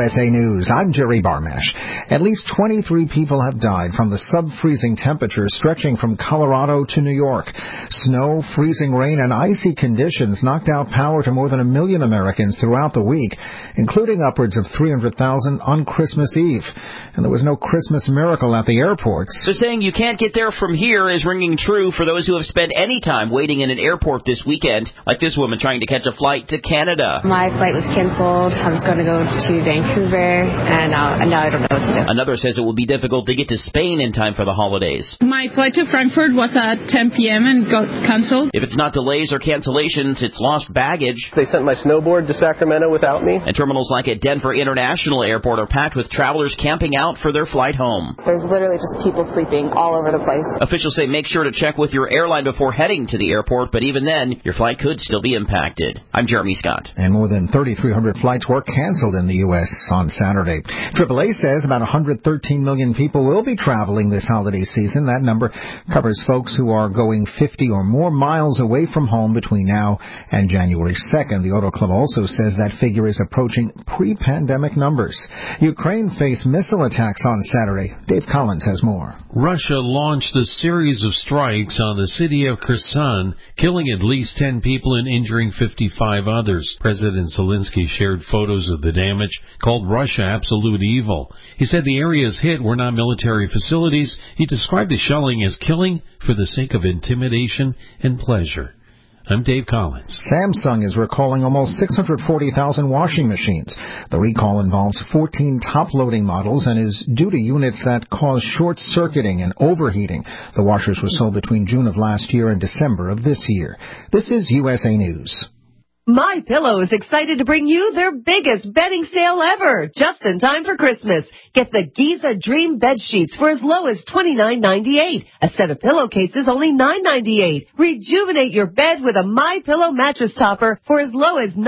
USA News. I'm Jerry Barmash. At least 23 people have died from the sub-freezing temperatures stretching from Colorado to New York. Snow, freezing rain, and icy conditions knocked out power to more than 1 million Americans throughout the week, including upwards of 300,000 on Christmas Eve. And there was no Christmas miracle at the airports. So saying you can't get there from here is ringing true for those who have spent any time waiting in an airport this weekend, like this woman trying to catch a flight to Canada. My flight was canceled. I was going to go to Vancouver, and now I don't know what to do. Another says it will be difficult to get to Spain in time for the holidays. My flight to Frankfurt was at 10 p.m. and got canceled. If it's not delays or cancellations, it's lost baggage. They sent my snowboard to Sacramento without me. And terminals like at Denver International Airport are packed with travelers camping out for their flight home. There's literally just people sleeping all over the place. Officials say make sure to check with your airline before heading to the airport, but even then, your flight could still be impacted. I'm Jeremy Scott. And more than 3,300 flights were canceled in the U.S. on Saturday. AAA says about 113 million people will be traveling this holiday season. That number covers folks who are going 50 or more miles away from home between now and January 2nd. The Auto Club also says that figure is approaching pre-pandemic numbers. Ukraine faced missile attacks on Saturday. Dave Collins has more. Russia launched a series of strikes on the city of Kherson, killing at least 10 people and injuring 55 others. President Zelensky shared photos of the damage, called Russia absolute evil. He said the areas hit were not military facilities. He described the shelling as killing for the sake of intimidation and pleasure. I'm Dave Collins. Samsung is recalling almost 640,000 washing machines. The recall involves 14 top-loading models and is due to units that cause short-circuiting and overheating. The washers were sold between June of last year and December of this year. This is USA News. MyPillow is excited to bring you their biggest bedding sale ever, just in time for Christmas. Get the Giza Dream bed sheets for as low as $29.98. A set of pillowcases only $9.98. Rejuvenate your bed with a MyPillow mattress topper for as low as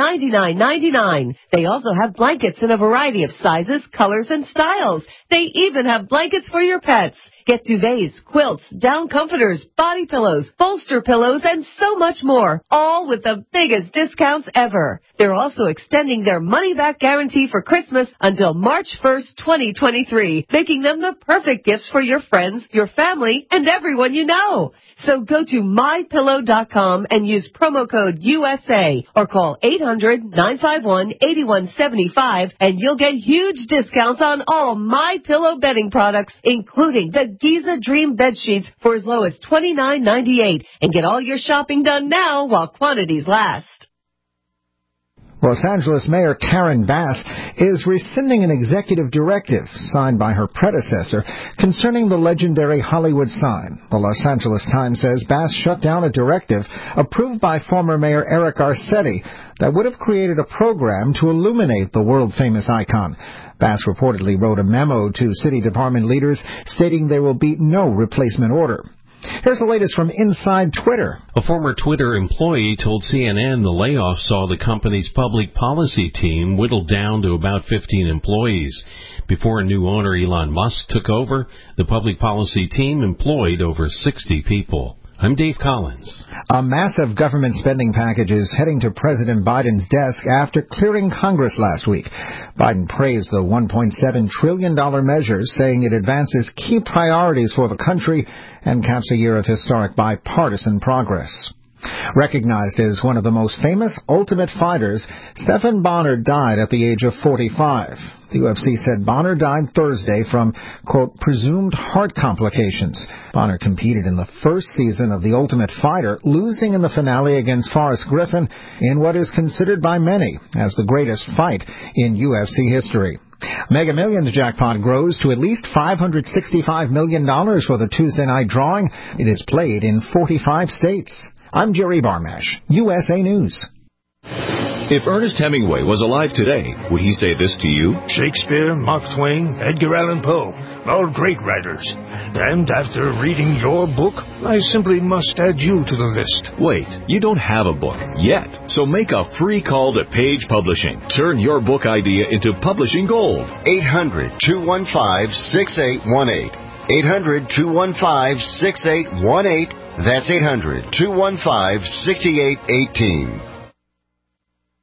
$99.99. They also have blankets in a variety of sizes, colors, and styles. They even have blankets for your pets. Get duvets, quilts, down comforters, body pillows, bolster pillows, and so much more, all with the biggest discounts ever. They're also extending their money-back guarantee for Christmas until March 1st, 2023, making them the perfect gifts for your friends, your family, and everyone you know. So go to MyPillow.com and use promo code USA or call 800-951-8175 and you'll get huge discounts on all MyPillow bedding products, including the Giza Dream bed sheets for as low as $29.98. And get all your shopping done now while quantities last. Los Angeles Mayor Karen Bass is rescinding an executive directive signed by her predecessor concerning the legendary Hollywood sign. The Los Angeles Times says Bass shut down a directive approved by former Mayor Eric Garcetti that would have created a program to illuminate the world-famous icon. Bass reportedly wrote a memo to city department leaders stating there will be no replacement order. Here's the latest from inside Twitter. A former Twitter employee told CNN the layoff saw the company's public policy team whittled down to about 15 employees. Before a new owner, Elon Musk, took over, the public policy team employed over 60 people. I'm Dave Collins. A massive government spending package is heading to President Biden's desk after clearing Congress last week. Biden praised the $1.7 trillion measure, saying it advances key priorities for the country and caps a year of historic bipartisan progress. Recognized as one of the most famous Ultimate Fighters, Stephan Bonnar died at the age of 45. The UFC said Bonnar died Thursday from, quote, presumed heart complications. Bonnar competed in the first season of The Ultimate Fighter, losing in the finale against Forrest Griffin in what is considered by many as the greatest fight in UFC history. Mega Millions jackpot grows to at least $565 million for the Tuesday night drawing. It is played in 45 states. I'm Jerry Barmash, USA News. If Ernest Hemingway was alive today, would he say this to you? Shakespeare, Mark Twain, Edgar Allan Poe, all great writers. And after reading your book, I simply must add you to the list. Wait, you don't have a book yet. So make a free call to Page Publishing. Turn your book idea into publishing gold. 800-215-6818. 800-215-6818. That's 800-215-6818.